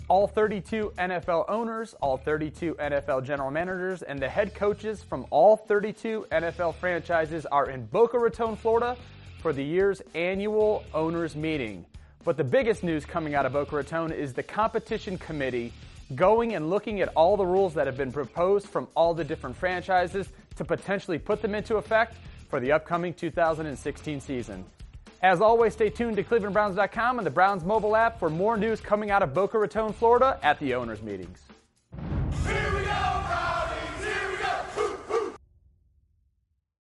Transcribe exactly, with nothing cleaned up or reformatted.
All thirty-two N F L owners, all thirty-two N F L general managers, and the head coaches from all thirty-two N F L franchises are in Boca Raton, Florida for the year's annual owners meeting. But the biggest news coming out of Boca Raton is the competition committee going and looking at all the rules that have been proposed from all the different franchises to potentially put them into effect for the upcoming two thousand sixteen season. As always, stay tuned to Cleveland Browns dot com and the Browns mobile app for more news coming out of Boca Raton, Florida at the owners' meetings.